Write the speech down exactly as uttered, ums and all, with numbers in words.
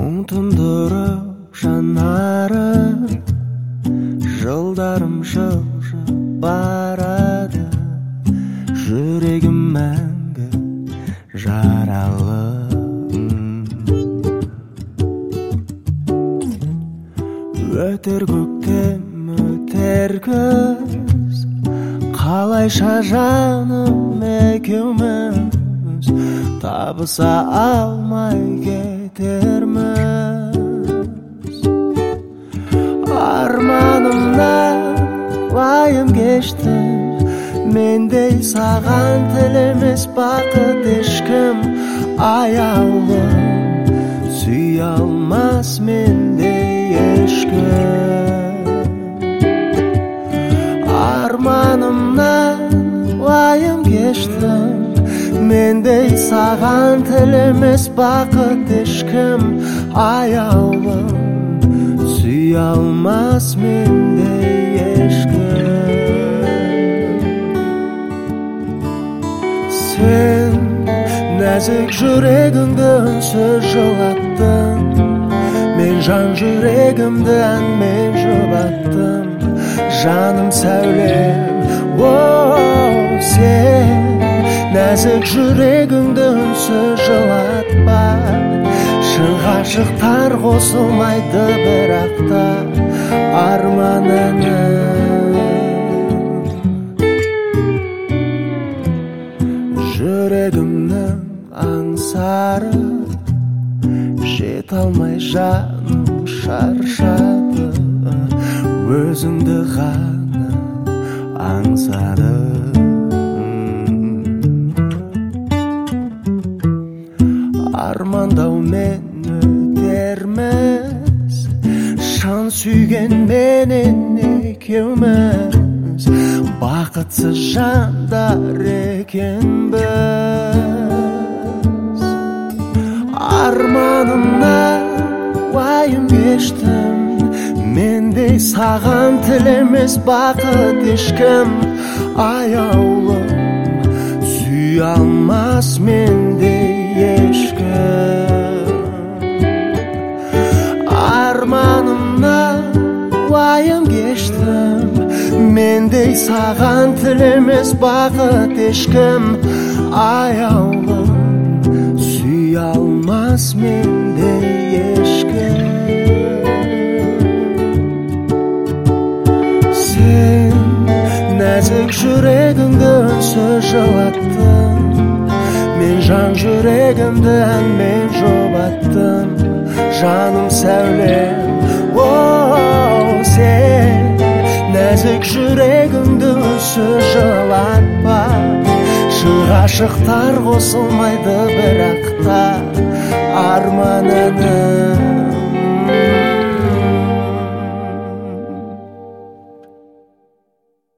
мұң тұндырып жанары, жылдарым жылжып барады, жүрегім мәңгі жаралы. Өтер көктем, өтер күз, қалайша жаным екеуміз табыса алмай кетерміз. Арманымнан уайым кештім, мендей саған тілемес бақыт ешкім. Аяулым сүй алмас мендей ешкім. Арманымнан уайым кештім, мендей саған тілемес бақыт ешкім. Аяулым сүй алмас мендей ешкім. Сен нәзік жүрегіңді үнсіз жылаттың, мен жан жүрегімді әнмен жұбаттым. Жаным сәулем, оу, сен нәзік жүрегіңді үнсіз жылатпа. Шын ғашықтар қосылмайды бірақ та арман әні. Жүрегімнің аңсары, жете алмай жаным шаршады, өзіңді ғана аңсады. Армандаумен өтерміз, шын сүйген менен екеуміз, бақытсыз жандар екенбіз. Арманымнан уайым кештім, мендей саған тілемес бақыт ешкім. Аяулым сүй алмас мендей ешкім. Арманымнан уайым кештім, мендей саған тілемес бақыт ешкім. Аяулым сүй алмас мендей ешкім. Сен нәзік жүрегіңді үнсіз жылаттың, мен жан жүрегімді әнмен жұбаттым. Жаным сәулем, оу, сен нәзік жүрегіңді үнсіз жылатпа. Шын ғашықтар қосылмайды бірақ та арман әні.